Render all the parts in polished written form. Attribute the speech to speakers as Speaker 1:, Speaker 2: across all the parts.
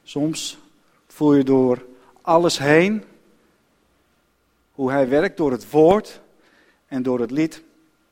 Speaker 1: Soms voel je door alles heen hoe hij werkt door het woord en door het lied.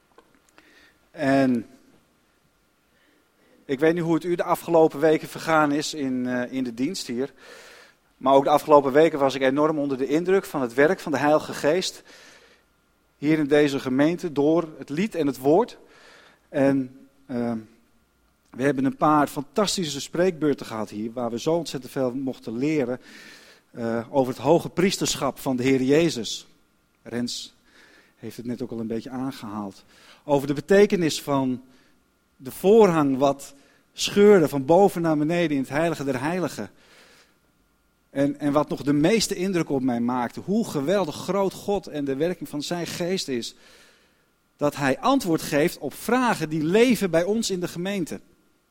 Speaker 1: En ik weet niet hoe het u de afgelopen weken vergaan is in de dienst hier. Maar ook de afgelopen weken was ik enorm onder de indruk van het werk van de Heilige Geest. Hier in deze gemeente door het lied en het woord. En we hebben een paar fantastische spreekbeurten gehad hier. Waar we zo ontzettend veel mochten leren over het hoge priesterschap van de Heer Jezus. Rens heeft het net ook al een beetje aangehaald. Over de betekenis van de voorhang wat scheurde van boven naar beneden in het heilige der heiligen. En wat nog de meeste indruk op mij maakte, hoe geweldig groot God en de werking van zijn geest is. Dat hij antwoord geeft op vragen die leven bij ons in de gemeente.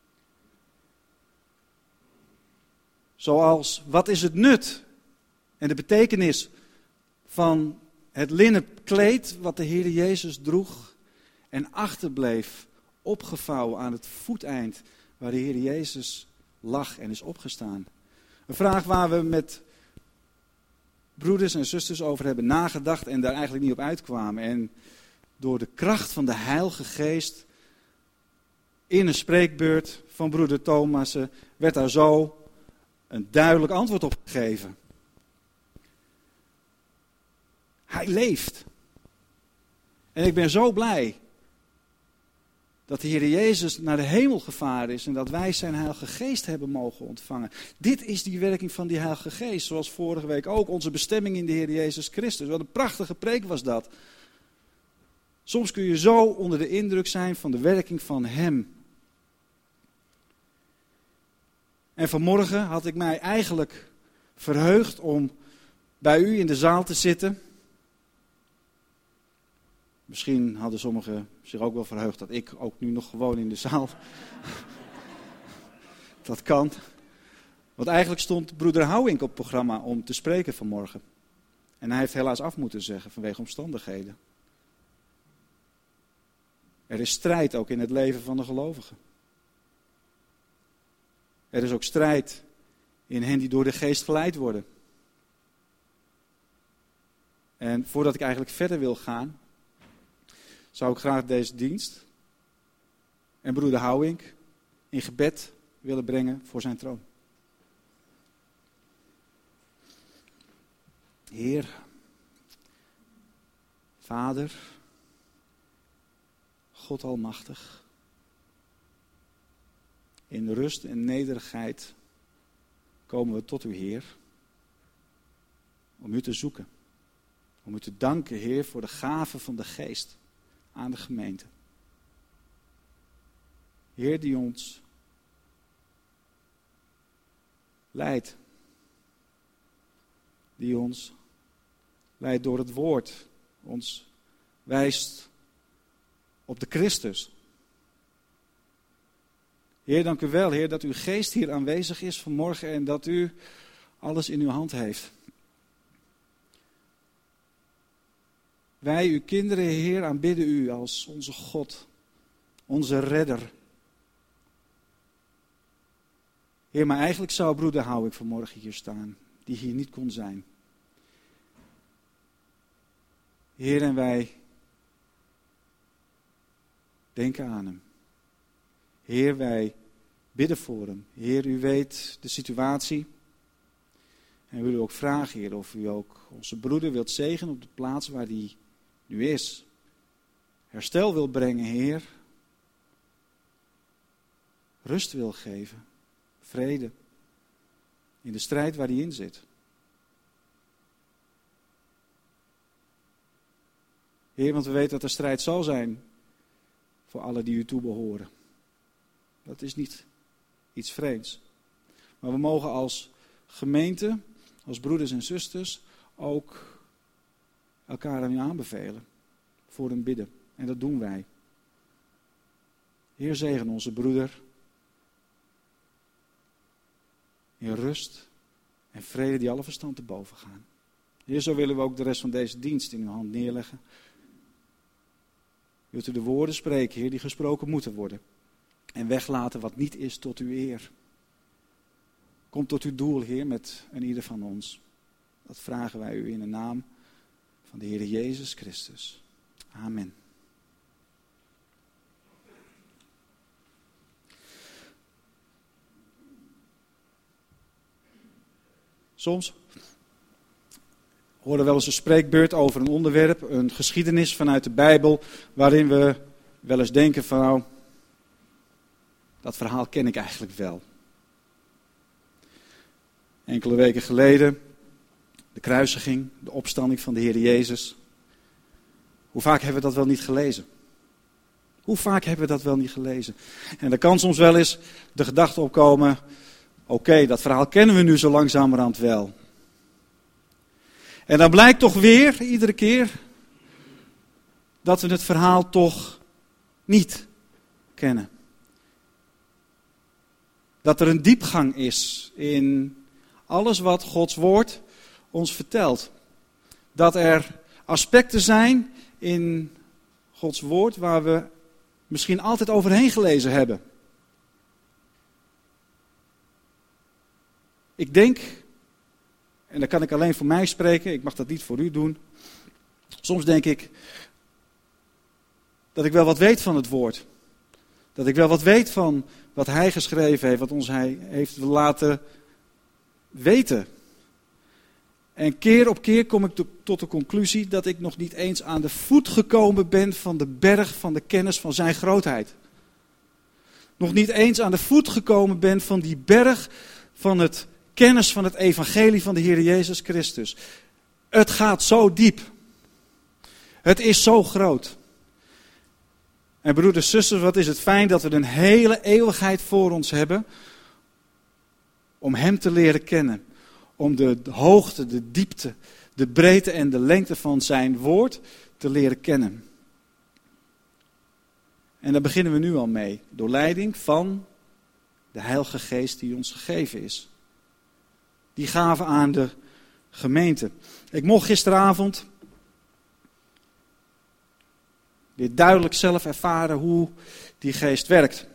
Speaker 1: Zoals, wat is het nut en de betekenis van het linnen kleed wat de Heer Jezus droeg en achterbleef opgevouwen aan het voeteind waar de Heer Jezus lag en is opgestaan. Een vraag waar we met broeders en zusters over hebben nagedacht en daar eigenlijk niet op uitkwamen. En door de kracht van de Heilige Geest in een spreekbeurt van broeder Thomassen werd daar zo een duidelijk antwoord op gegeven. Hij leeft. En ik ben zo blij dat de Heer Jezus naar de hemel gevaren is en dat wij zijn Heilige Geest hebben mogen ontvangen. Dit is die werking van die Heilige Geest, zoals vorige week ook, onze bestemming in de Heer Jezus Christus. Wat een prachtige preek was dat. Soms kun je zo onder de indruk zijn van de werking van Hem. En vanmorgen had ik mij eigenlijk verheugd om bij u in de zaal te zitten. Misschien hadden sommigen zich ook wel verheugd dat ik ook nu nog gewoon in de zaal. Dat kan. Want eigenlijk stond broeder Houwink op het programma om te spreken vanmorgen. En hij heeft helaas af moeten zeggen vanwege omstandigheden. Er is strijd ook in het leven van de gelovigen. Er is ook strijd in hen die door de geest geleid worden. En voordat ik eigenlijk verder wil gaan, zou ik graag deze dienst en broeder Houwink in gebed willen brengen voor zijn troon. Heer, Vader, God Almachtig, in rust en nederigheid komen we tot u, Heer, om u te zoeken. Om u te danken, Heer, voor de gave van de Geest aan de gemeente. Heer, die ons leidt. Die ons leidt door het woord. Ons wijst op de Christus. Heer, dank u wel, Heer, dat uw geest hier aanwezig is vanmorgen en dat u alles in uw hand heeft. Wij, uw kinderen, Heer, aanbidden u als onze God, onze redder. Heer, maar eigenlijk zou broeder Houwink vanmorgen hier staan, die hier niet kon zijn. Heer, en wij denken aan hem. Heer, wij bidden voor hem. Heer, u weet de situatie. En we willen ook vragen, Heer, of u ook onze broeder wilt zegenen op de plaats waar hij nu is. Herstel wil brengen, Heer. Rust wil geven. Vrede. In de strijd waar hij in zit. Heer, want we weten dat er strijd zal zijn voor alle die u toebehoren. Dat is niet iets vreemds. Maar we mogen als gemeente, als broeders en zusters, ook elkaar aan u aanbevelen. Voor hem bidden. En dat doen wij. Heer, zegen onze broeder. In rust en vrede die alle verstand te boven gaan. Heer, zo willen we ook de rest van deze dienst in uw hand neerleggen. Wilt u de woorden spreken, Heer, die gesproken moeten worden. En weglaten wat niet is tot uw eer. Kom tot uw doel, Heer, met een ieder van ons. Dat vragen wij u in de naam van de Heer Jezus Christus. Amen. Soms horen we wel eens een spreekbeurt over een onderwerp, een geschiedenis vanuit de Bijbel, waarin we wel eens denken van nou, dat verhaal ken ik eigenlijk wel. Enkele weken geleden, de kruisiging, de opstanding van de Heer Jezus. Hoe vaak hebben we dat wel niet gelezen? Hoe vaak hebben we dat wel niet gelezen? En er kan soms wel eens de gedachte opkomen, oké, dat verhaal kennen we nu zo langzamerhand wel. En dan blijkt toch weer, iedere keer, dat we het verhaal toch niet kennen. Dat er een diepgang is in alles wat Gods woord ons vertelt. Dat er aspecten zijn in Gods woord waar we misschien altijd overheen gelezen hebben. Ik denk, en dan kan ik alleen voor mij spreken, ik mag dat niet voor u doen. Soms denk ik dat ik wel wat weet van het woord. Dat ik wel wat weet van wat hij geschreven heeft, wat ons hij heeft laten weten. En keer op keer kom ik tot de conclusie dat ik nog niet eens aan de voet gekomen ben van de berg van de kennis van zijn grootheid. Nog niet eens aan de voet gekomen ben van die berg van het kennis van het evangelie van de Heer Jezus Christus. Het gaat zo diep. Het is zo groot. En broeders, zusters, wat is het fijn dat we een hele eeuwigheid voor ons hebben om hem te leren kennen. Om de hoogte, de diepte, de breedte en de lengte van zijn woord te leren kennen. En daar beginnen we nu al mee. Door leiding van de Heilige Geest die ons gegeven is. Die gaven aan de gemeente. Ik mocht gisteravond weer duidelijk zelf ervaren hoe die geest werkt.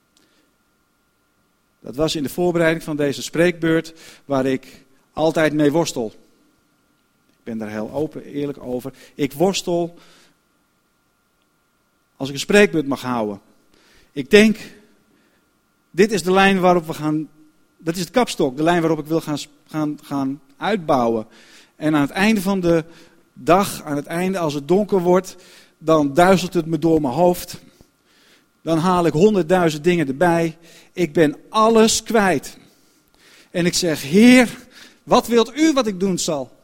Speaker 1: Dat was in de voorbereiding van deze spreekbeurt waar ik altijd mee worstel. Ik ben daar heel open, eerlijk over. Ik worstel als ik een spreekbeurt mag houden. Ik denk, dit is de lijn waarop we gaan, dat is het kapstok, de lijn waarop ik wil gaan uitbouwen. En aan het einde van de dag, aan het einde als het donker wordt, dan duizelt het me door mijn hoofd. Dan haal ik 100.000 dingen erbij. Ik ben alles kwijt. En ik zeg, Heer, wat wilt u wat ik doen zal?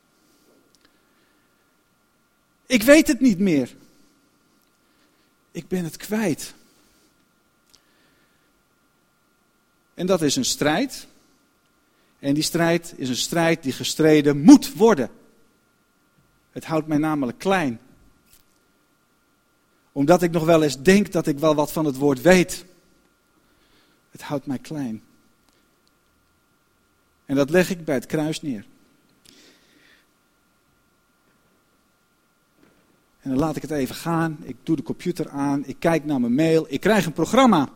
Speaker 1: Ik weet het niet meer. Ik ben het kwijt. En dat is een strijd. En die strijd is een strijd die gestreden moet worden. Het houdt mij namelijk klein. Omdat ik nog wel eens denk dat ik wel wat van het woord weet. Het houdt mij klein. En dat leg ik bij het kruis neer. En dan laat ik het even gaan. Ik doe de computer aan. Ik kijk naar mijn mail. Ik krijg een programma.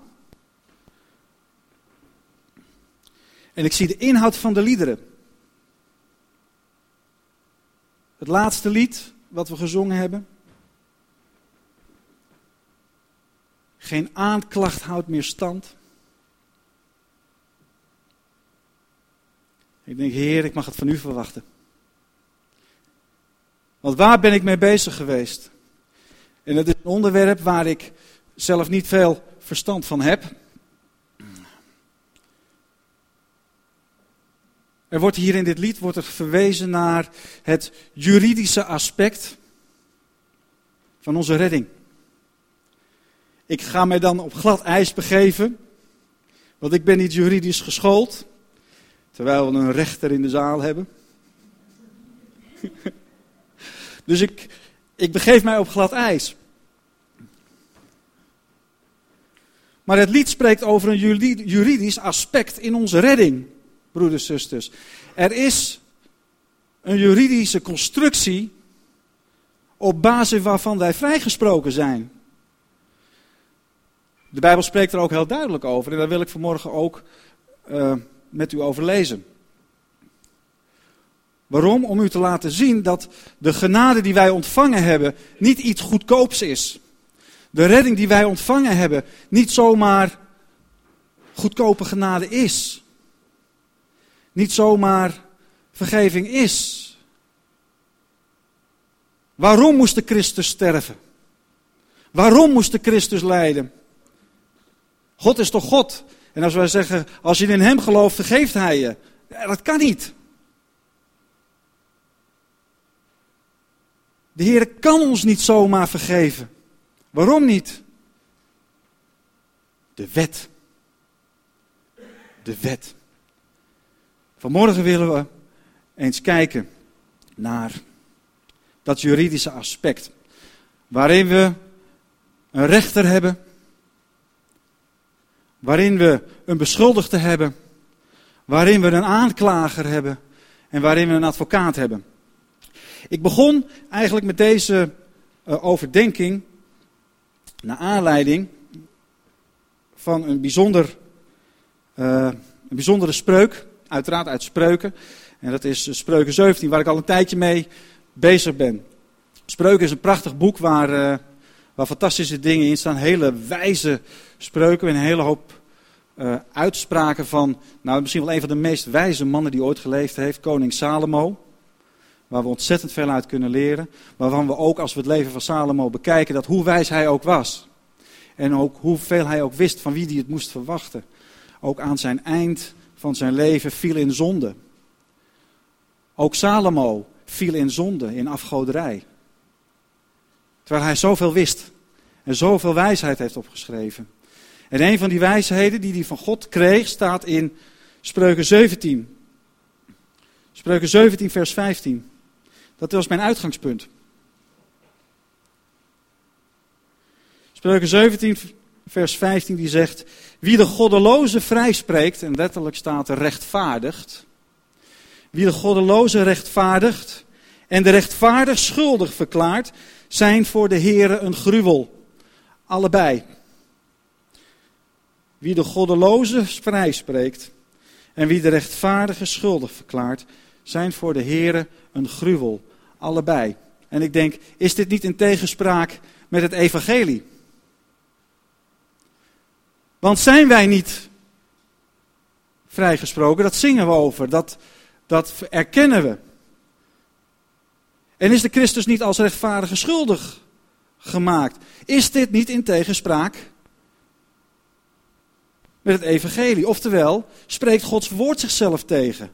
Speaker 1: En ik zie de inhoud van de liederen. Het laatste lied wat we gezongen hebben. Geen aanklacht houdt meer stand. Ik denk, Heer, ik mag het van u verwachten. Want waar ben ik mee bezig geweest? En dat is een onderwerp waar ik zelf niet veel verstand van heb. Er wordt hier in dit lied verwezen naar het juridische aspect van onze redding. Ik ga mij dan op glad ijs begeven, want ik ben niet juridisch geschoold, terwijl we een rechter in de zaal hebben. Dus ik begeef mij op glad ijs. Maar het lied spreekt over een juridisch aspect in onze redding, broeders en zusters. Er is een juridische constructie op basis waarvan wij vrijgesproken zijn. De Bijbel spreekt er ook heel duidelijk over. En daar wil ik vanmorgen ook met u over lezen. Waarom? Om u te laten zien dat de genade die wij ontvangen hebben niet iets goedkoops is. De redding die wij ontvangen hebben niet zomaar goedkope genade is. Niet zomaar vergeving is. Waarom moest de Christus sterven? Waarom moest de Christus lijden? God is toch God? En als wij zeggen, als je in hem gelooft, vergeeft hij je. Ja, dat kan niet. De Heer kan ons niet zomaar vergeven. Waarom niet? De wet. De wet. Vanmorgen willen we eens kijken naar dat juridische aspect. Waarin we een rechter hebben. Waarin we een beschuldigde hebben. Waarin we een aanklager hebben. En waarin we een advocaat hebben. Ik begon eigenlijk met deze overdenking naar aanleiding van een bijzondere spreuk. Uiteraard uit Spreuken. En dat is Spreuken 17, waar ik al een tijdje mee bezig ben. Spreuken is een prachtig boek waar fantastische dingen in staan. Hele wijze spreuken en een hele hoop uitspraken van, nou misschien wel een van de meest wijze mannen die ooit geleefd heeft, koning Salomo. Waar we ontzettend veel uit kunnen leren. Waarvan we ook, als we het leven van Salomo bekijken, dat hoe wijs hij ook was. En ook hoeveel hij ook wist van wie hij het moest verwachten. Ook aan zijn eind van zijn leven viel in zonde. Ook Salomo viel in zonde, in afgoderij. Terwijl hij zoveel wist. En zoveel wijsheid heeft opgeschreven. En een van die wijsheden die hij van God kreeg, staat in Spreuken 17. Spreuken 17 vers 15. Dat was mijn uitgangspunt. Spreuken 17 vers 15 die zegt: wie de goddeloze vrijspreekt, en letterlijk staat er rechtvaardigt. Wie de goddeloze rechtvaardigt en de rechtvaardig schuldig verklaart, zijn voor de Heere een gruwel. Allebei. Wie de goddeloze vrijspreekt en wie de rechtvaardige schuldig verklaart, zijn voor de Heere een gruwel. Allebei. En ik denk, is dit niet in tegenspraak met het evangelie? Want zijn wij niet vrijgesproken? Dat zingen we over, dat erkennen we. En is de Christus niet als rechtvaardige schuldig gemaakt? Is dit niet in tegenspraak met het evangelie? Oftewel, spreekt Gods woord zichzelf tegen?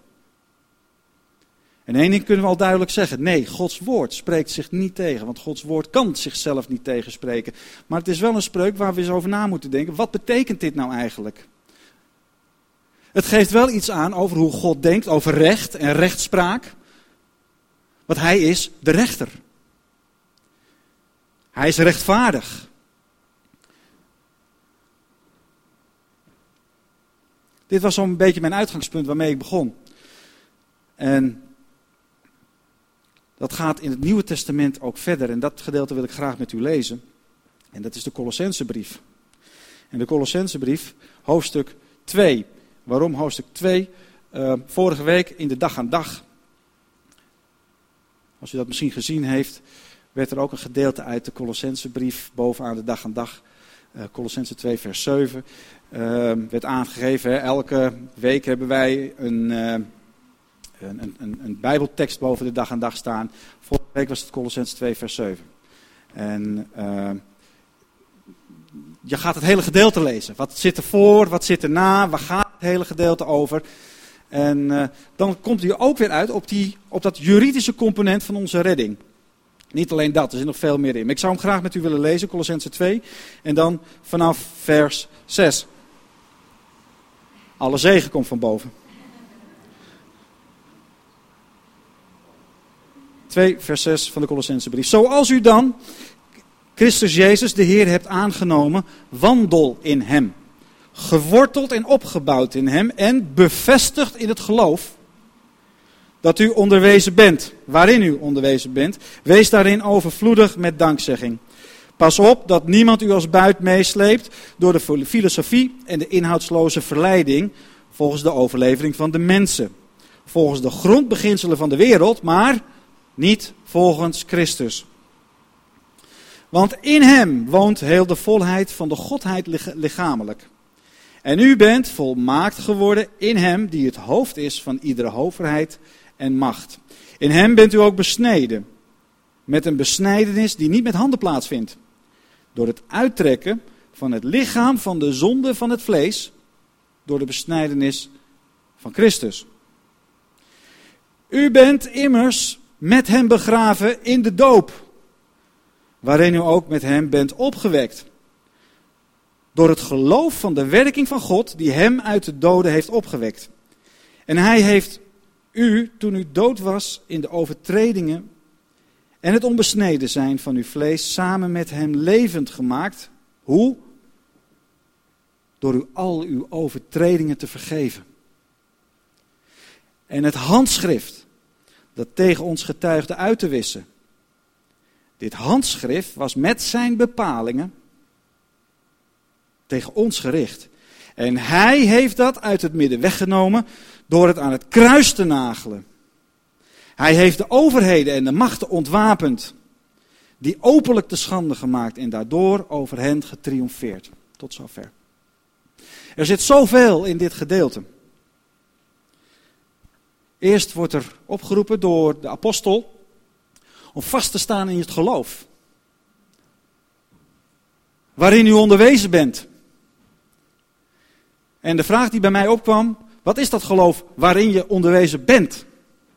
Speaker 1: En één ding kunnen we al duidelijk zeggen. Nee, Gods woord spreekt zich niet tegen. Want Gods woord kan zichzelf niet tegenspreken. Maar het is wel een spreuk waar we eens over na moeten denken. Wat betekent dit nou eigenlijk? Het geeft wel iets aan over hoe God denkt over recht en rechtspraak. Want hij is de rechter. Hij is rechtvaardig. Dit was zo'n beetje mijn uitgangspunt waarmee ik begon. En dat gaat in het Nieuwe Testament ook verder. En dat gedeelte wil ik graag met u lezen. En dat is de Colossensebrief. En de Colossensebrief, hoofdstuk 2. Waarom hoofdstuk 2? Vorige week in de dag aan dag. Als u dat misschien gezien heeft, werd er ook een gedeelte uit de Colossensebrief bovenaan de dag aan dag. Colossense 2 vers 7. Werd aangegeven, hè, elke week hebben wij een bijbeltekst boven de dag aan dag staan. Vorige week was het Colossense 2 vers 7. En je gaat het hele gedeelte lezen. Wat zit er voor, wat zit er na, waar gaat het hele gedeelte over? En dan komt hij ook weer uit op dat juridische component van onze redding. Niet alleen dat, er zit nog veel meer in. Maar ik zou hem graag met u willen lezen, Colossense 2. En dan vanaf vers 6. Alle zegen komt van boven. 2 vers 6 van de Colossensebrief. Zoals u dan Christus Jezus de Heer hebt aangenomen, wandel in hem. Geworteld en opgebouwd in hem en bevestigd in het geloof dat u onderwezen bent. Waarin u onderwezen bent, wees daarin overvloedig met dankzegging. Pas op dat niemand u als buit meesleept door de filosofie en de inhoudsloze verleiding volgens de overlevering van de mensen. Volgens de grondbeginselen van de wereld, maar niet volgens Christus. Want in hem woont heel de volheid van de Godheid lichamelijk. En u bent volmaakt geworden in hem die het hoofd is van iedere overheid en macht. In hem bent u ook besneden, met een besnijdenis die niet met handen plaatsvindt. Door het uittrekken van het lichaam van de zonde van het vlees, door de besnijdenis van Christus. U bent immers met hem begraven in de doop, waarin u ook met hem bent opgewekt. Door het geloof van de werking van God die hem uit de doden heeft opgewekt. En hij heeft u, toen u dood was in de overtredingen en het onbesneden zijn van uw vlees, samen met hem levend gemaakt. Hoe? Door u al uw overtredingen te vergeven. En het handschrift dat tegen ons getuigde uit te wissen. Dit handschrift was met zijn bepalingen tegen ons gericht. En hij heeft dat uit het midden weggenomen door het aan het kruis te nagelen. Hij heeft de overheden en de machten ontwapend, die openlijk te schande gemaakt en daardoor over hen getriomfeerd. Tot zover. Er zit zoveel in dit gedeelte. Eerst wordt er opgeroepen door de apostel om vast te staan in het geloof, waarin u onderwezen bent. En de vraag die bij mij opkwam, wat is dat geloof waarin je onderwezen bent?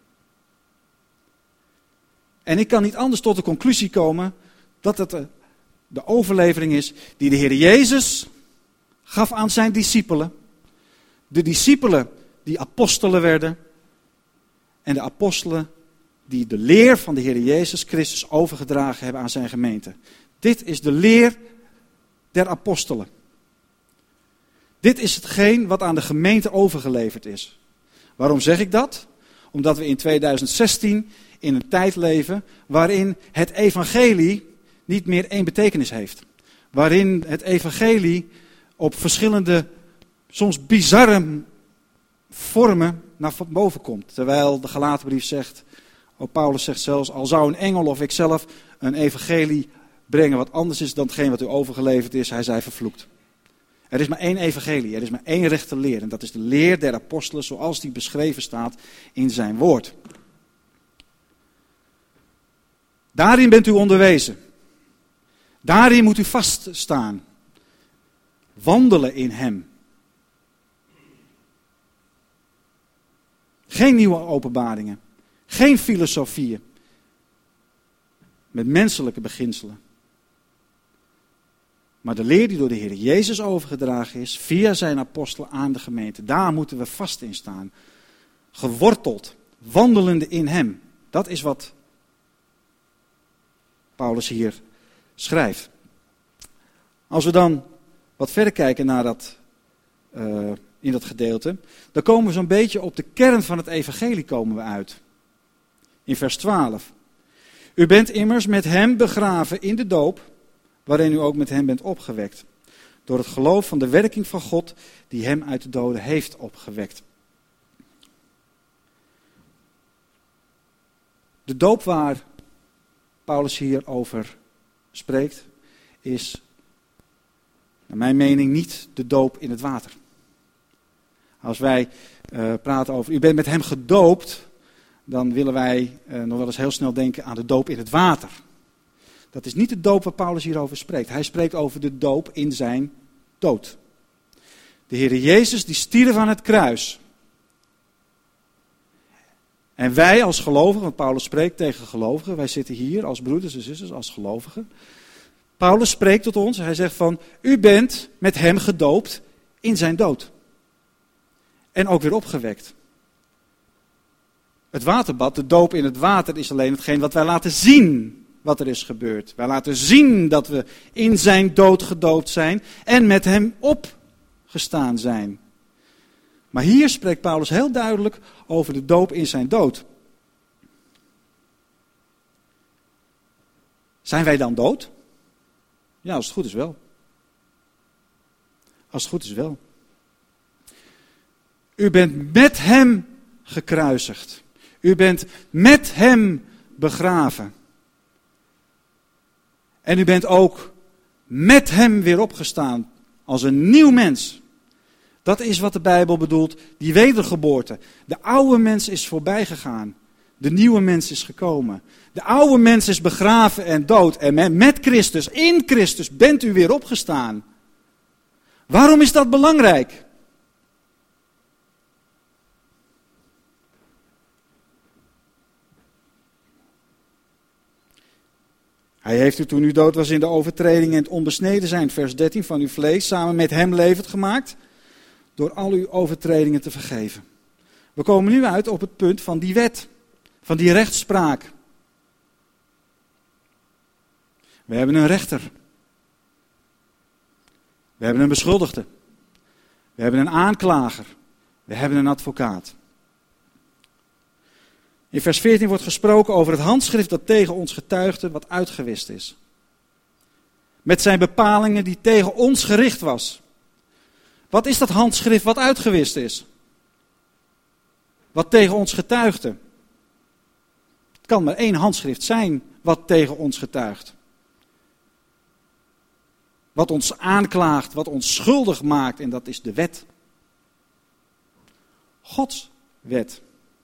Speaker 1: En ik kan niet anders tot de conclusie komen dat het de overlevering is die de Heer Jezus gaf aan zijn discipelen. De discipelen die apostelen werden. En de apostelen die de leer van de Heer Jezus Christus overgedragen hebben aan zijn gemeente. Dit is de leer der apostelen. Dit is hetgeen wat aan de gemeente overgeleverd is. Waarom zeg ik dat? Omdat we in 2016 in een tijd leven waarin het evangelie niet meer één betekenis heeft. Waarin het evangelie op verschillende, soms bizarre vormen naar boven komt. Terwijl de Galatenbrief zegt, Paulus zegt zelfs, al zou een engel of ikzelf een evangelie brengen wat anders is dan hetgeen wat u overgeleverd is, hij zij vervloekt. Er is maar één evangelie, er is maar één rechte leer. En dat is de leer der apostelen zoals die beschreven staat in zijn woord. Daarin bent u onderwezen. Daarin moet u vaststaan. Wandelen in hem. Geen nieuwe openbaringen. Geen filosofieën. Met menselijke beginselen. Maar de leer die door de Heer Jezus overgedragen is, via zijn apostelen aan de gemeente. Daar moeten we vast in staan. Geworteld, wandelende in hem. Dat is wat Paulus hier schrijft. Als we dan wat verder kijken naar in dat gedeelte, dan komen we zo'n beetje op de kern van het evangelie komen we uit. In vers 12. U bent immers met hem begraven in de doop, waarin u ook met hem bent opgewekt. Door het geloof van de werking van God die hem uit de doden heeft opgewekt. De doop waar Paulus hier over spreekt, is naar mijn mening niet de doop in het water. Als wij praten over, u bent met hem gedoopt, dan willen wij nog wel eens heel snel denken aan de doop in het water. Dat is niet de doop waar Paulus hierover spreekt. Hij spreekt over de doop in zijn dood. De Heer Jezus die stierf aan het kruis. En wij als gelovigen, want Paulus spreekt tegen gelovigen, wij zitten hier als broeders en zusters, als gelovigen. Paulus spreekt tot ons, hij zegt van, u bent met hem gedoopt in zijn dood. En ook weer opgewekt. Het waterbad, de doop in het water, is alleen hetgeen wat wij laten zien wat er is gebeurd. Wij laten zien dat we in zijn dood gedoopt zijn en met hem opgestaan zijn. Maar hier spreekt Paulus heel duidelijk over de doop in zijn dood. Zijn wij dan dood? Ja, als het goed is wel. Als het goed is wel. U bent met hem gekruisigd. U bent met hem begraven. En u bent ook met hem weer opgestaan als een nieuw mens. Dat is wat de Bijbel bedoelt, die wedergeboorte. De oude mens is voorbij gegaan. De nieuwe mens is gekomen. De oude mens is begraven en dood. En met Christus, in Christus, bent u weer opgestaan. Waarom is dat belangrijk? Hij heeft u toen u dood was in de overtreding en het onbesneden zijn, vers 13, van uw vlees, samen met hem levend gemaakt, door al uw overtredingen te vergeven. We komen nu uit op het punt van die wet, van die rechtspraak. We hebben een rechter. We hebben een beschuldigde. We hebben een aanklager. We hebben een advocaat. In vers 14 wordt gesproken over het handschrift dat tegen ons getuigde, wat uitgewist is. Met zijn bepalingen die tegen ons gericht was. Wat is dat handschrift wat uitgewist is? Wat tegen ons getuigde? Het kan maar één handschrift zijn wat tegen ons getuigt. Wat ons aanklaagt, wat ons schuldig maakt, en dat is de wet. Gods wet.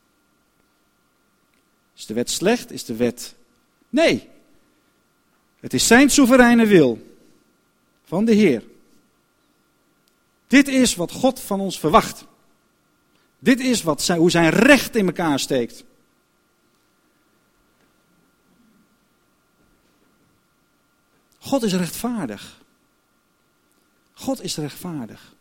Speaker 1: Is de wet slecht? Is de wet... Nee. Het is zijn soevereine wil. Van de Heer. Dit is wat God van ons verwacht. Dit is hoe zijn recht in elkaar steekt. God is rechtvaardig. God is rechtvaardig.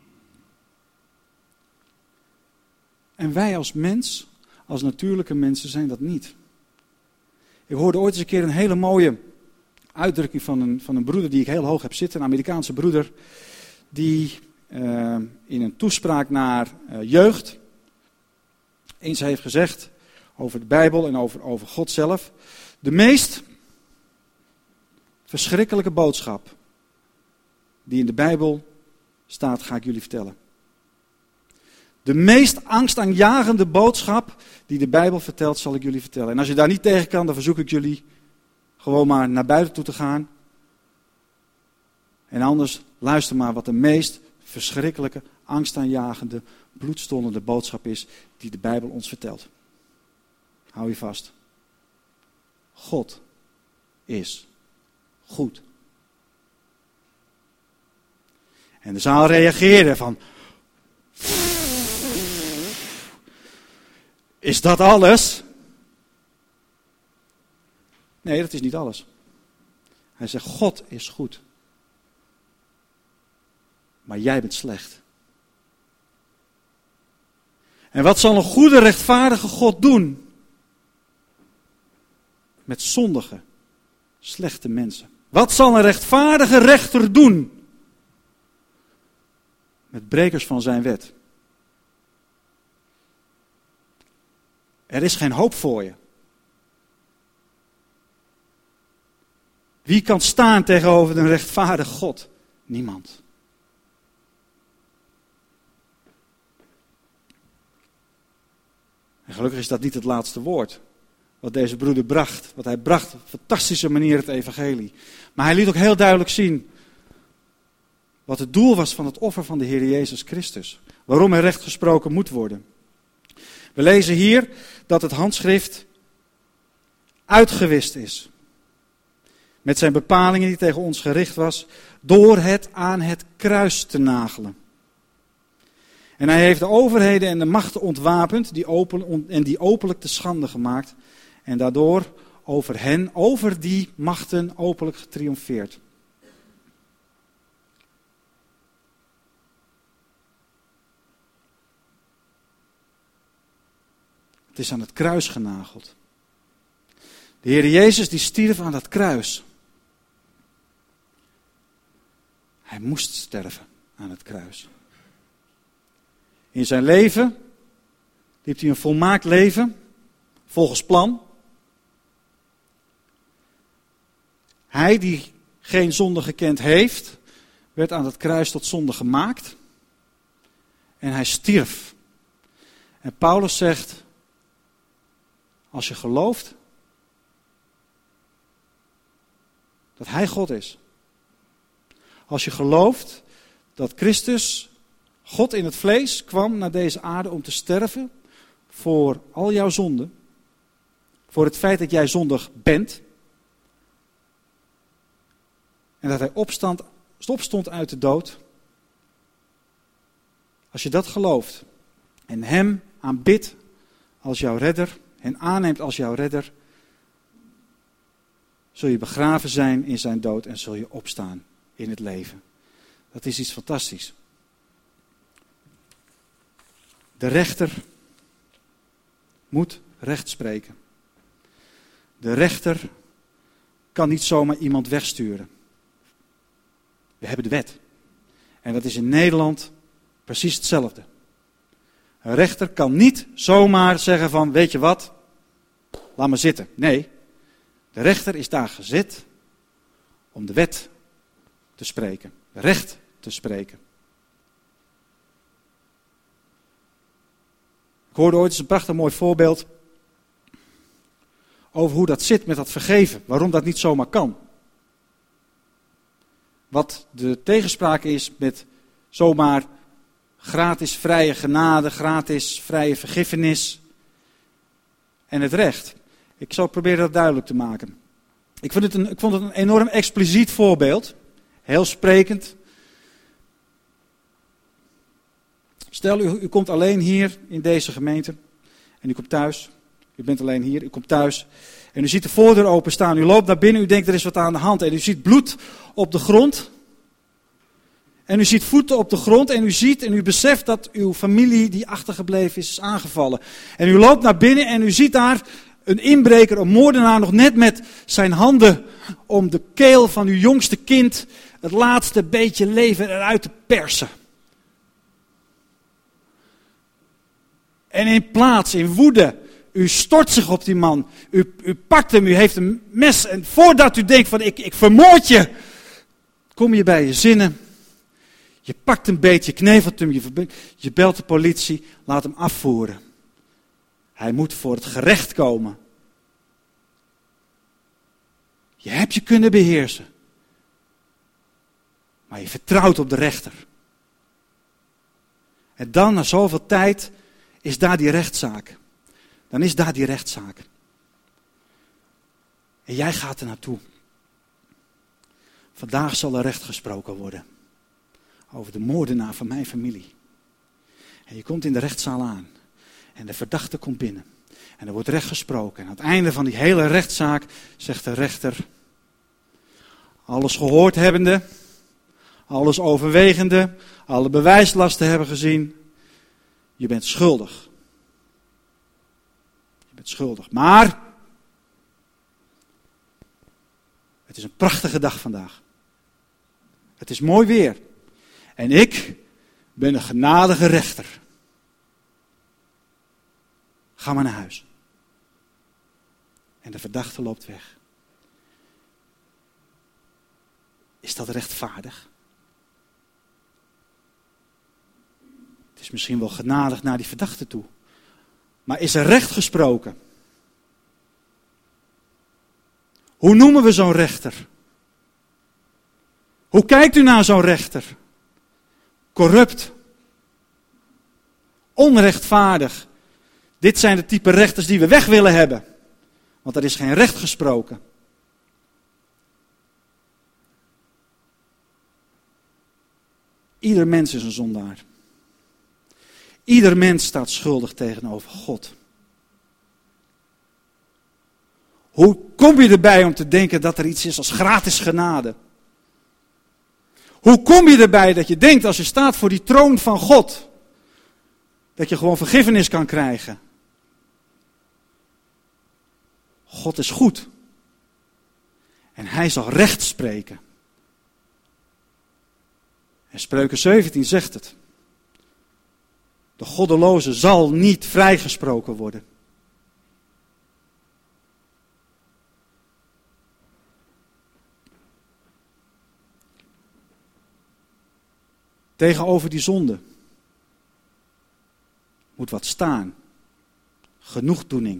Speaker 1: En wij als mens, als natuurlijke mensen, zijn dat niet. Ik hoorde ooit eens een keer een hele mooie uitdrukking van een broeder die ik heel hoog heb zitten, een Amerikaanse broeder, die in een toespraak naar jeugd eens heeft gezegd over de Bijbel en over God zelf: de meest verschrikkelijke boodschap die in de Bijbel staat, ga ik jullie vertellen. De meest angstaanjagende boodschap die de Bijbel vertelt, zal ik jullie vertellen. En als je daar niet tegen kan, dan verzoek ik jullie gewoon maar naar buiten toe te gaan. En anders luister maar wat de meest verschrikkelijke, angstaanjagende, bloedstollende boodschap is die de Bijbel ons vertelt. Hou je vast. God is goed. En de zaal reageerde van: is dat alles? Nee, dat is niet alles. Hij zegt: God is goed. Maar jij bent slecht. En wat zal een goede, rechtvaardige God doen met zondige, slechte mensen? Wat zal een rechtvaardige rechter doen met brekers van zijn wet? Er is geen hoop voor je. Wie kan staan tegenover een rechtvaardig God? Niemand. En gelukkig is dat niet het laatste woord wat deze broeder bracht. Wat hij bracht op een fantastische manier, het evangelie. Maar hij liet ook heel duidelijk zien wat het doel was van het offer van de Heer Jezus Christus. Waarom er recht gesproken moet worden. We lezen hier dat het handschrift uitgewist is. Met zijn bepalingen die tegen ons gericht was, door het aan het kruis te nagelen. En hij heeft de overheden en de machten ontwapend die openlijk te schande gemaakt. En daardoor over die machten openlijk getriomfeerd. Het is aan het kruis genageld. De Heer Jezus die stierf aan dat kruis. Hij moest sterven aan het kruis. In zijn leven liep hij een volmaakt leven, volgens plan. Hij die geen zonde gekend heeft, werd aan het kruis tot zonde gemaakt. En hij stierf En Paulus zegt, als je gelooft dat hij God is. Als je gelooft dat Christus, God in het vlees, kwam naar deze aarde om te sterven voor al jouw zonden. Voor het feit dat jij zondig bent. En dat hij opstond uit de dood. Als je dat gelooft en hem aanbidt als jouw redder en aanneemt als jouw redder, zul je begraven zijn in zijn dood en zul je opstaan in het leven. Dat is iets fantastisch. De rechter moet recht spreken. De rechter kan niet zomaar iemand wegsturen. We hebben de wet. En dat is in Nederland precies hetzelfde. Een rechter kan niet zomaar zeggen van, weet je wat, laat maar zitten. Nee, de rechter is daar gezet om de wet te spreken, recht te spreken. Ik hoorde ooit eens een prachtig mooi voorbeeld over hoe dat zit met dat vergeven, waarom dat niet zomaar kan. Wat de tegenspraak is met zomaar gratis vrije genade, gratis vrije vergiffenis en het recht. Ik zal proberen dat duidelijk te maken. Ik vond het een enorm expliciet voorbeeld. Heel sprekend. Stel, u komt alleen hier in deze gemeente. En u komt thuis. U bent alleen hier, u komt thuis. En u ziet de voordeur openstaan. U loopt naar binnen, u denkt er is wat aan de hand. En u ziet bloed op de grond. En u ziet voeten op de grond en u ziet en u beseft dat uw familie die achtergebleven is aangevallen. En u loopt naar binnen en u ziet daar een inbreker, een moordenaar nog net met zijn handen om de keel van uw jongste kind het laatste beetje leven eruit te persen. En in plaats, in woede, u stort zich op die man. U pakt hem, u heeft een mes en voordat u denkt van ik vermoord je, kom je bij je zinnen. Je pakt een beetje, je knevelt hem, je belt de politie, laat hem afvoeren. Hij moet voor het gerecht komen. Je hebt je kunnen beheersen. Maar je vertrouwt op de rechter. En dan, na zoveel tijd, is daar die rechtszaak. Dan is daar die rechtszaak. En jij gaat er naartoe. Vandaag zal er recht gesproken worden. Over de moordenaar van mijn familie. En je komt in de rechtszaal aan. En de verdachte komt binnen. En er wordt recht gesproken. En aan het einde van die hele rechtszaak zegt de rechter: alles gehoord hebbende, alles overwegende, alle bewijslasten hebben gezien. Je bent schuldig. Je bent schuldig. Maar het is een prachtige dag vandaag. Het is mooi weer. En ik ben een genadige rechter. Ga maar naar huis. En de verdachte loopt weg. Is dat rechtvaardig? Het is misschien wel genadig naar die verdachte toe. Maar is er recht gesproken? Hoe noemen we zo'n rechter? Hoe kijkt u naar zo'n rechter? Corrupt. Onrechtvaardig. Dit zijn de type rechters die we weg willen hebben. Want er is geen recht gesproken. Ieder mens is een zondaar. Ieder mens staat schuldig tegenover God. Hoe kom je erbij om te denken dat er iets is als gratis genade? Hoe kom je erbij dat je denkt als je staat voor die troon van God, dat je gewoon vergiffenis kan krijgen? God is goed. En hij zal recht spreken. En Spreuken 17 zegt het. De goddeloze zal niet vrijgesproken worden. Tegenover die zonde moet wat staan. Genoegdoening.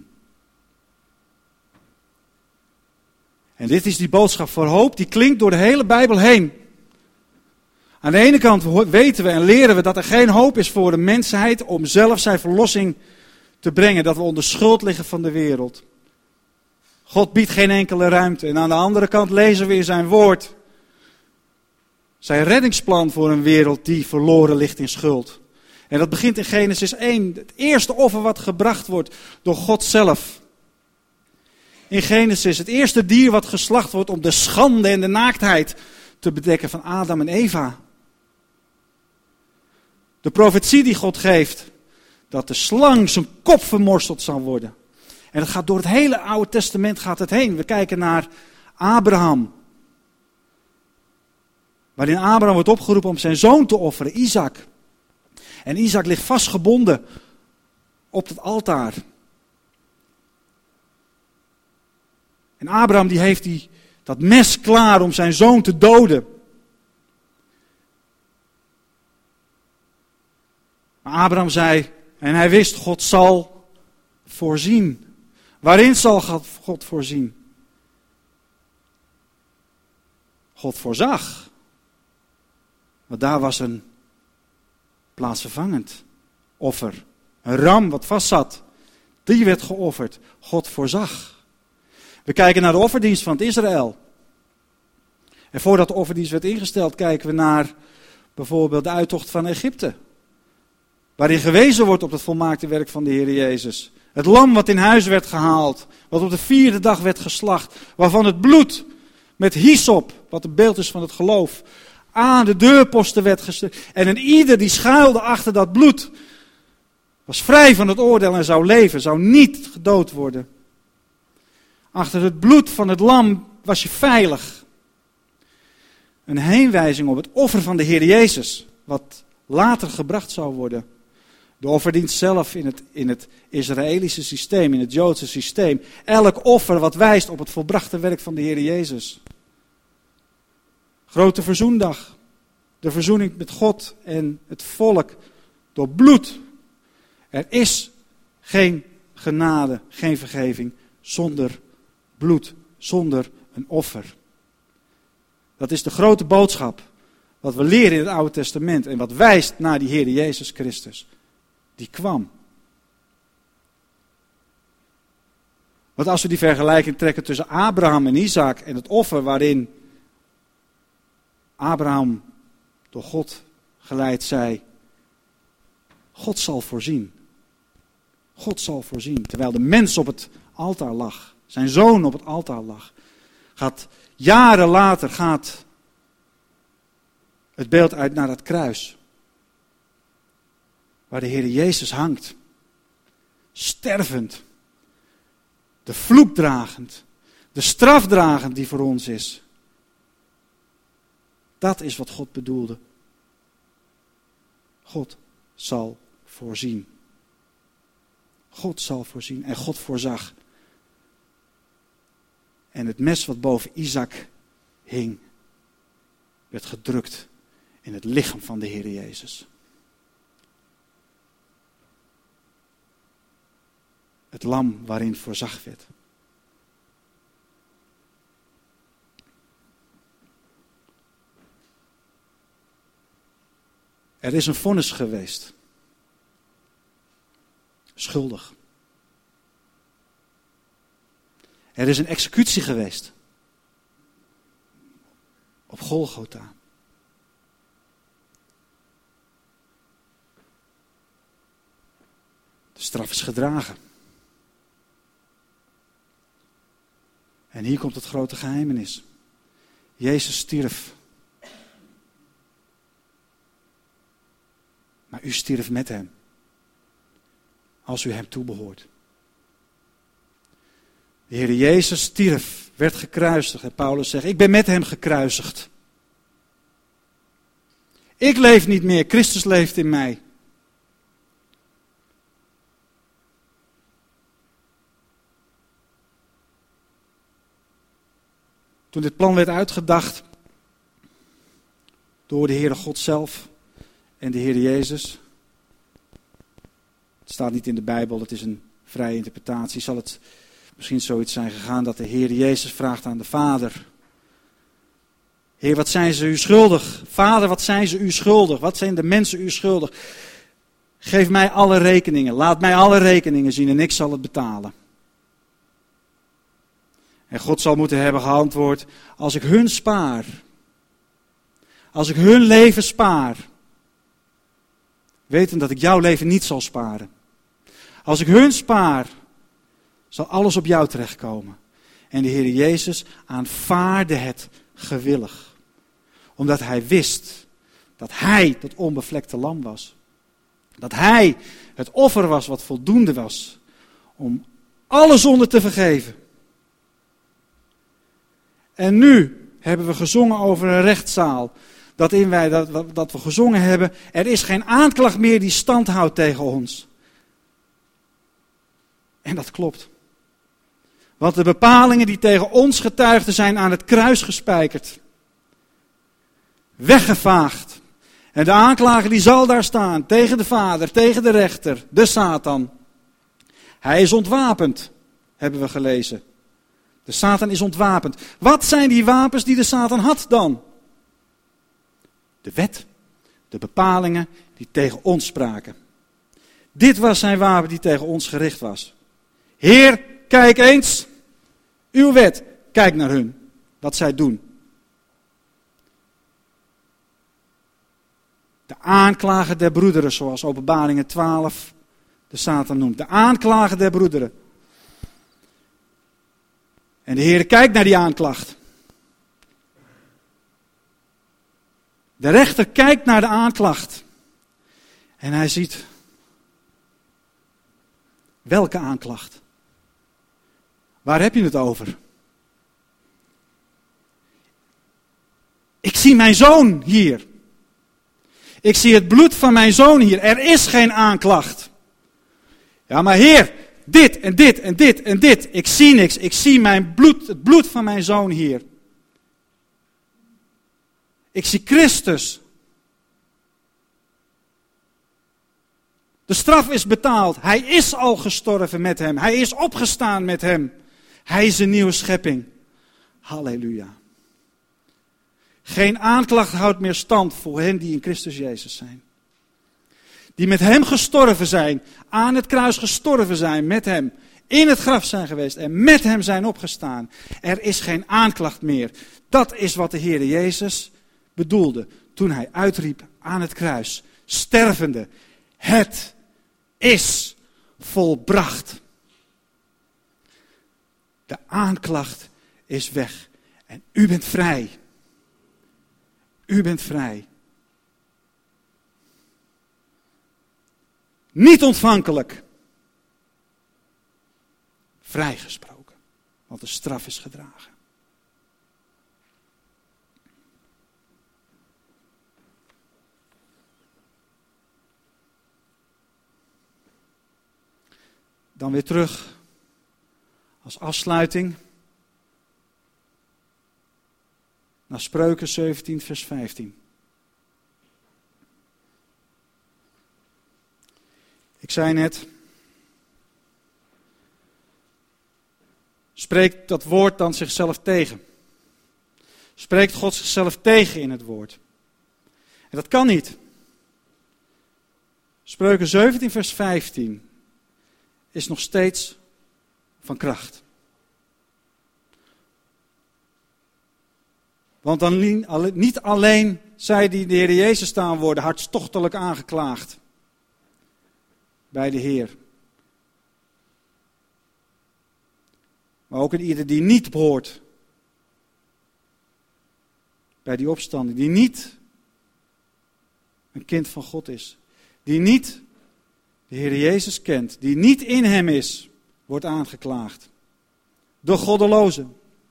Speaker 1: En dit is die boodschap voor hoop, die klinkt door de hele Bijbel heen. Aan de ene kant weten we en leren we dat er geen hoop is voor de mensheid om zelf zijn verlossing te brengen. Dat we onder schuld liggen van de wereld. God biedt geen enkele ruimte. En aan de andere kant lezen we in zijn woord zijn reddingsplan voor een wereld die verloren ligt in schuld. En dat begint in Genesis 1. Het eerste offer wat gebracht wordt door God zelf. In Genesis het eerste dier wat geslacht wordt om de schande en de naaktheid te bedekken van Adam en Eva. De profetie die God geeft, dat de slang zijn kop vermorsteld zal worden. En dat gaat door het hele Oude Testament gaat het heen. We kijken naar Abraham. Waarin Abraham wordt opgeroepen om zijn zoon te offeren, Isaac. En Isaac ligt vastgebonden op het altaar. En Abraham die heeft dat mes klaar om zijn zoon te doden. Maar Abraham zei, en hij wist, God zal voorzien. Waarin zal God voorzien? God voorzag. Want daar was een plaatsvervangend offer. Een ram wat vast zat. Die werd geofferd. God voorzag. We kijken naar de offerdienst van het Israël. En voordat de offerdienst werd ingesteld, kijken we naar bijvoorbeeld de uittocht van Egypte. Waarin gewezen wordt op het volmaakte werk van de Heer Jezus. Het lam wat in huis werd gehaald. Wat op de 4e dag werd geslacht. Waarvan het bloed met hyssop, wat een beeld is van het geloof, aan de deurposten werd gestreken. En een ieder die schuilde achter dat bloed, was vrij van het oordeel en zou leven. Zou niet gedood worden. Achter het bloed van het lam was je veilig. Een heenwijzing op het offer van de Heer Jezus. Wat later gebracht zou worden. De offerdienst zelf in het Israëlische systeem, in het Joodse systeem. Elk offer wat wijst op het volbrachte werk van de Heer Jezus. Grote verzoendag. De verzoening met God en het volk door bloed. Er is geen genade, geen vergeving zonder bloed, zonder een offer. Dat is de grote boodschap wat we leren in het Oude Testament en wat wijst naar die Heer Jezus Christus. Die kwam. Want als we die vergelijking trekken tussen Abraham en Isaac en het offer waarin Abraham door God geleid zei, God zal voorzien. God zal voorzien. Terwijl de mens op het altaar lag. Zijn zoon op het altaar lag. Jaren later gaat het beeld uit naar het kruis. Waar de Heer Jezus hangt. Stervend. De vloek dragend. De straf dragend die voor ons is. Dat is wat God bedoelde. God zal voorzien. God zal voorzien. En God voorzag. En het mes wat boven Isaac hing, werd gedrukt in het lichaam van de Heer Jezus. Het lam waarin voorzag werd. Er is een vonnis geweest. Schuldig. Er is een executie geweest. Op Golgotha. De straf is gedragen. En hier komt het grote geheimenis. Jezus stierf. Maar u stierf met hem. Als u hem toebehoort. De Heer Jezus stierf, werd gekruisigd. En Paulus zegt, ik ben met hem gekruisigd. Ik leef niet meer, Christus leeft in mij. Toen dit plan werd uitgedacht door de Heere God zelf en de Heer Jezus, Het staat niet in de Bijbel, het is een vrije interpretatie. Zal het misschien zoiets zijn gegaan dat de Heer Jezus vraagt aan de Vader: Heer, wat zijn ze u schuldig? Vader, wat zijn ze u schuldig? Wat zijn de mensen u schuldig? Geef mij alle rekeningen, laat mij alle rekeningen zien en ik zal het betalen. En God zal moeten hebben geantwoord: als ik hun spaar, als ik hun leven spaar, weten dat ik jouw leven niet zal sparen. Als ik hun spaar, zal alles op jou terechtkomen. En de Heer Jezus aanvaarde het gewillig. Omdat hij wist dat hij het onbevlekte lam was. Dat hij het offer was wat voldoende was om alle zonden te vergeven. En nu hebben we gezongen over een rechtszaal. Dat we gezongen hebben: er is geen aanklacht meer die stand houdt tegen ons. En dat klopt. Want de bepalingen die tegen ons getuigden zijn aan het kruis gespijkerd. Weggevaagd. En de aanklager die zal daar staan tegen de Vader, tegen de rechter, de Satan. Hij is ontwapend, hebben we gelezen. De Satan is ontwapend. Wat zijn die wapens die de Satan had dan? De wet, de bepalingen die tegen ons spraken. Dit was zijn wapen die tegen ons gericht was. Heer, kijk eens, uw wet, kijk naar hun, wat zij doen. De aanklager der broederen, zoals Openbaringen 12 de Satan noemt. De aanklager der broederen. En de Heer kijkt naar die aanklacht. De rechter kijkt naar de aanklacht. En hij ziet: welke aanklacht? Waar heb je het over? Ik zie mijn zoon hier. Ik zie het bloed van mijn zoon hier. Er is geen aanklacht. Ja, maar Heer, dit en dit en dit en dit. Ik zie niks. Ik zie mijn bloed, het bloed van mijn zoon hier. Ik zie Christus. De straf is betaald. Hij is al gestorven met hem. Hij is opgestaan met hem. Hij is een nieuwe schepping. Halleluja. Geen aanklacht houdt meer stand voor hen die in Christus Jezus zijn. Die met hem gestorven zijn, aan het kruis gestorven zijn met hem, in het graf zijn geweest en met hem zijn opgestaan. Er is geen aanklacht meer. Dat is wat de Heer Jezus bedoelde toen hij uitriep aan het kruis, stervende: het is volbracht. De aanklacht is weg en u bent vrij. U bent vrij. Niet ontvankelijk. Vrijgesproken. Want de straf is gedragen. Dan weer terug als afsluiting naar Spreuken 17 vers 15. Ik zei net, spreekt dat woord dan zichzelf tegen? Spreekt God zichzelf tegen in het woord? En dat kan niet. Spreuken 17 vers 15 is nog steeds van kracht. Want dan niet alleen zij die de Heer Jezus staan worden hartstochtelijk aangeklaagd bij de Heer. Maar ook een ieder die niet behoort bij die opstanding. Die niet een kind van God is. Die niet de Heer Jezus kent. Die niet in hem is, wordt aangeklaagd. De goddeloze.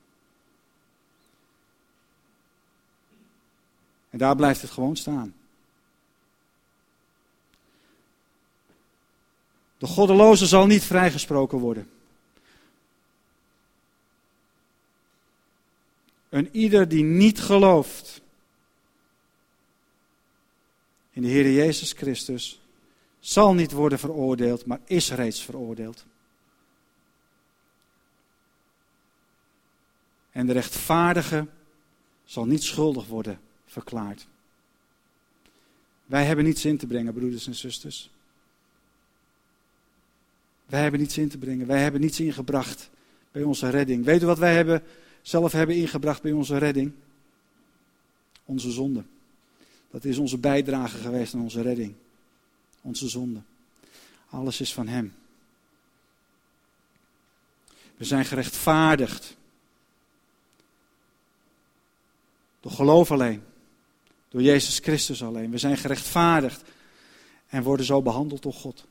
Speaker 1: En daar blijft het gewoon staan. De goddeloze zal niet vrijgesproken worden. Een ieder die niet gelooft in de Heer Jezus Christus zal niet worden veroordeeld, maar is reeds veroordeeld. En de rechtvaardige zal niet schuldig worden verklaard. Wij hebben niets in te brengen, broeders en zusters. Wij hebben niets in te brengen. Wij hebben niets ingebracht bij onze redding. Weet u wat wij zelf hebben ingebracht bij onze redding? Onze zonde. Dat is onze bijdrage geweest aan onze redding. Onze zonde. Alles is van Hem. We zijn gerechtvaardigd. Door geloof alleen. Door Jezus Christus alleen. We zijn gerechtvaardigd. En worden zo behandeld door God.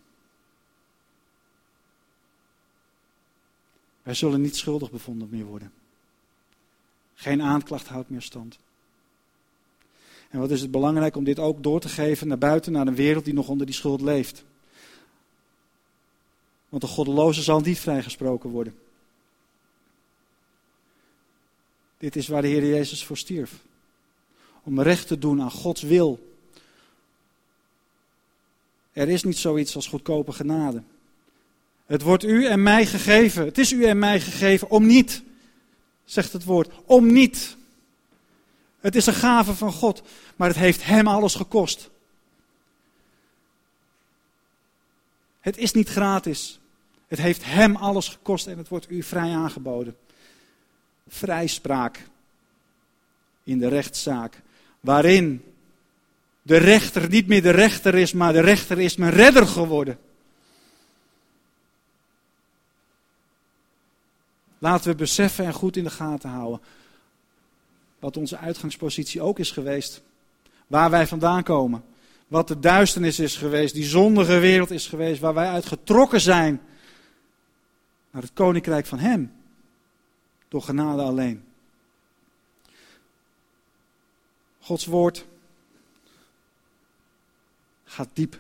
Speaker 1: Wij zullen niet schuldig bevonden meer worden. Geen aanklacht houdt meer stand. En wat is het belangrijk om dit ook door te geven naar buiten, naar een wereld die nog onder die schuld leeft. Want de goddeloze zal niet vrijgesproken worden. Dit is waar de Heer Jezus voor stierf. Om recht te doen aan Gods wil. Er is niet zoiets als goedkope genade. Het wordt u en mij gegeven. Het is u en mij gegeven om niet, zegt het woord, om niet. Het is een gave van God, maar het heeft Hem alles gekost. Het is niet gratis. Het heeft Hem alles gekost en het wordt u vrij aangeboden. Vrijspraak in de rechtszaak, waarin de rechter niet meer de rechter is, maar de rechter is mijn redder geworden. Laten we beseffen en goed in de gaten houden wat onze uitgangspositie ook is geweest. Waar wij vandaan komen. Wat de duisternis is geweest, die zondige wereld is geweest, waar wij uit getrokken zijn naar het koninkrijk van Hem. Door genade alleen. Gods woord gaat diep.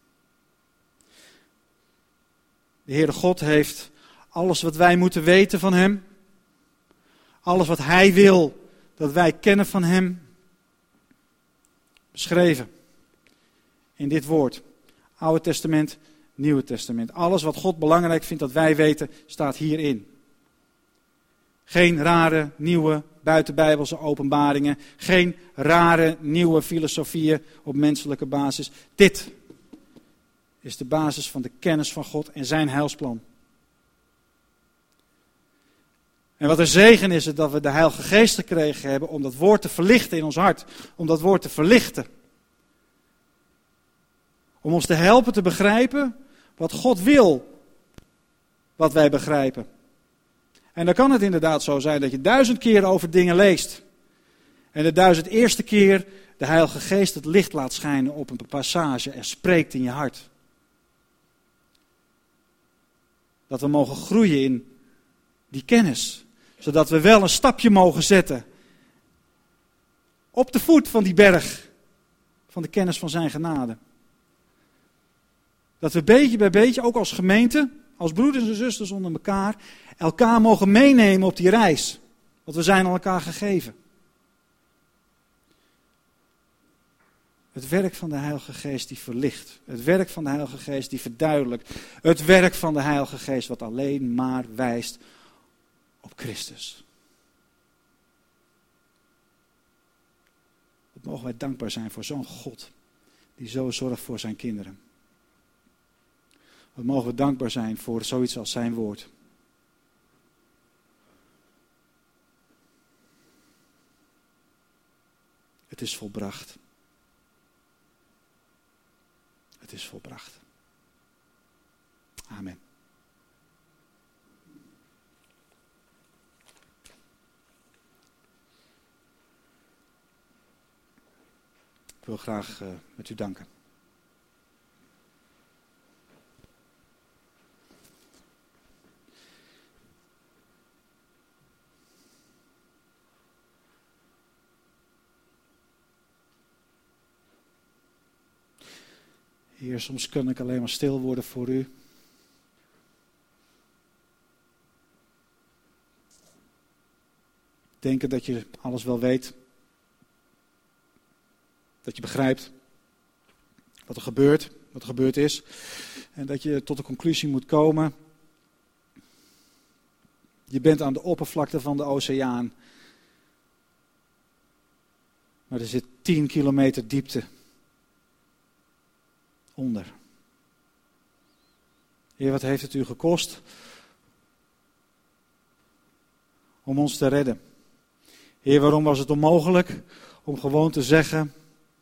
Speaker 1: De Heere God heeft alles wat wij moeten weten van Hem. Alles wat Hij wil dat wij kennen van Hem. Beschreven. In dit woord. Oude Testament, Nieuwe Testament. Alles wat God belangrijk vindt dat wij weten, staat hierin. Geen rare, nieuwe, buitenbijbelse openbaringen. Geen rare, nieuwe filosofieën op menselijke basis. Dit is de basis van de kennis van God en zijn heilsplan. En wat een zegen is het dat we de Heilige Geest gekregen hebben om dat woord te verlichten in ons hart. Om dat woord te verlichten. Om ons te helpen te begrijpen wat God wil, wat wij begrijpen. En dan kan het inderdaad zo zijn dat je 1000 keer over dingen leest. En de 1001ste keer de Heilige Geest het licht laat schijnen op een passage en spreekt in je hart. Dat we mogen groeien in die kennis. Zodat we wel een stapje mogen zetten op de voet van die berg van de kennis van zijn genade. Dat we beetje bij beetje, ook als gemeente, als broeders en zusters onder elkaar mogen meenemen op die reis. Want we zijn aan elkaar gegeven. Het werk van de Heilige Geest die verlicht. Het werk van de Heilige Geest die verduidelijkt. Het werk van de Heilige Geest wat alleen maar wijst op Christus. Wat mogen wij dankbaar zijn voor zo'n God die zo zorgt voor zijn kinderen. Wat mogen we dankbaar zijn voor zoiets als zijn woord. Het is volbracht. Het is volbracht. Amen. Ik wil graag met u danken. Heer, soms kan ik alleen maar stil worden voor u. Denken dat je alles wel weet. Dat je begrijpt wat er gebeurt. wat er gebeurd is. En dat je tot de conclusie moet komen. Je bent aan de oppervlakte van de oceaan. Maar er zit 10 kilometer diepte onder. Heer, wat heeft het u gekost om ons te redden? Heer, waarom was het onmogelijk om gewoon te zeggen: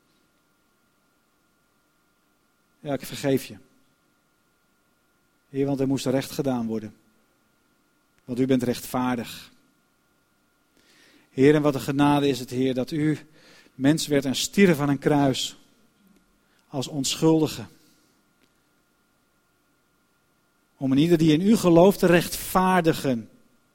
Speaker 1: ja, ik vergeef je. Heer, want er moest recht gedaan worden. Want u bent rechtvaardig. Heer, en wat een genade is het, Heer, dat u mens werd en stierf aan een kruis als onschuldige. Om een ieder die in u gelooft te rechtvaardigen.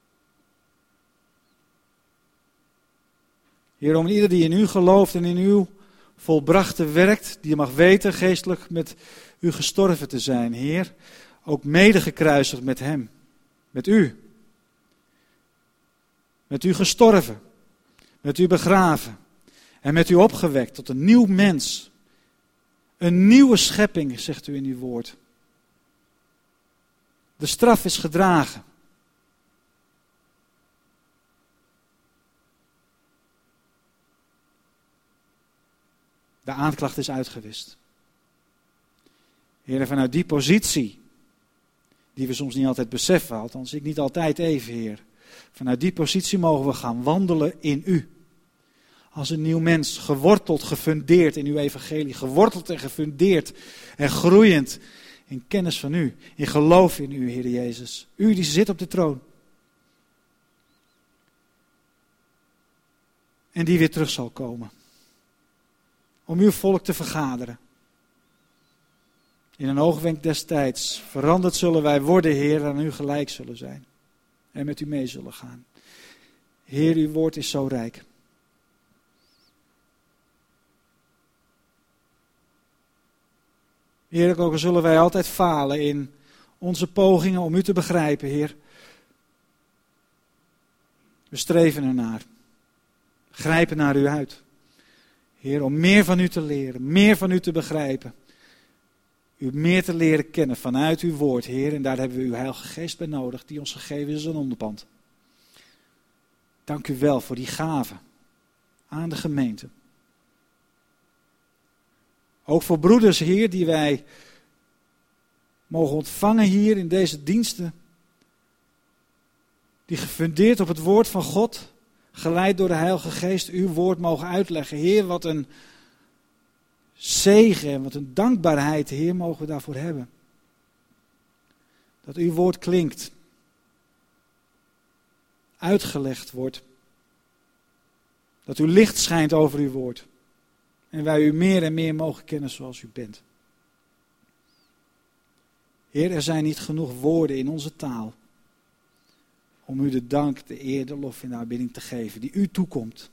Speaker 1: Heer, om een ieder die in u gelooft en in uw volbrachte werkt, die mag weten geestelijk met u gestorven te zijn. Heer, ook mede gekruisigd met hem, met u. Met u gestorven, met u begraven en met u opgewekt tot een nieuw mens. Een nieuwe schepping, zegt u in uw woord. De straf is gedragen. De aanklacht is uitgewist. Heer, vanuit die positie, die we soms niet altijd beseffen, althans ik niet altijd even, Heer. Vanuit die positie mogen we gaan wandelen in u. Als een nieuw mens, geworteld, gefundeerd in uw evangelie. Geworteld en gefundeerd en groeiend in kennis van u. In geloof in u, Heer Jezus. U die zit op de troon. En die weer terug zal komen. Om uw volk te vergaderen. In een oogwenk des tijds veranderd zullen wij worden, Heer, en aan u gelijk zullen zijn. En met u mee zullen gaan. Heer, uw woord is zo rijk. Heer, ook al zullen wij altijd falen in onze pogingen om u te begrijpen, Heer. We streven ernaar. Grijpen naar u uit. Heer, om meer van u te leren, meer van u te begrijpen. U meer te leren kennen vanuit uw woord, Heer. En daar hebben we uw Heilige Geest bij nodig, die ons gegeven is als een onderpand. Dank u wel voor die gave aan de gemeente. Ook voor broeders, Heer, die wij mogen ontvangen hier in deze diensten. Die gefundeerd op het woord van God, geleid door de Heilige Geest, uw woord mogen uitleggen. Heer, wat een zegen en wat een dankbaarheid, Heer, mogen we daarvoor hebben. Dat uw woord klinkt, uitgelegd wordt. Dat uw licht schijnt over uw woord. En wij u meer en meer mogen kennen zoals u bent. Heer, er zijn niet genoeg woorden in onze taal om u de dank, de eer, de lof en de aanbidding te geven die u toekomt.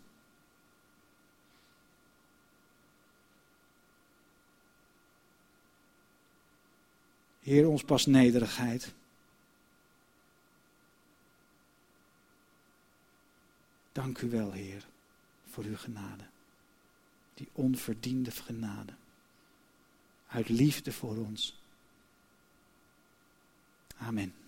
Speaker 1: Heer, ons past nederigheid. Dank u wel, Heer, voor uw genade. Die onverdiende genade. Uit liefde voor ons. Amen.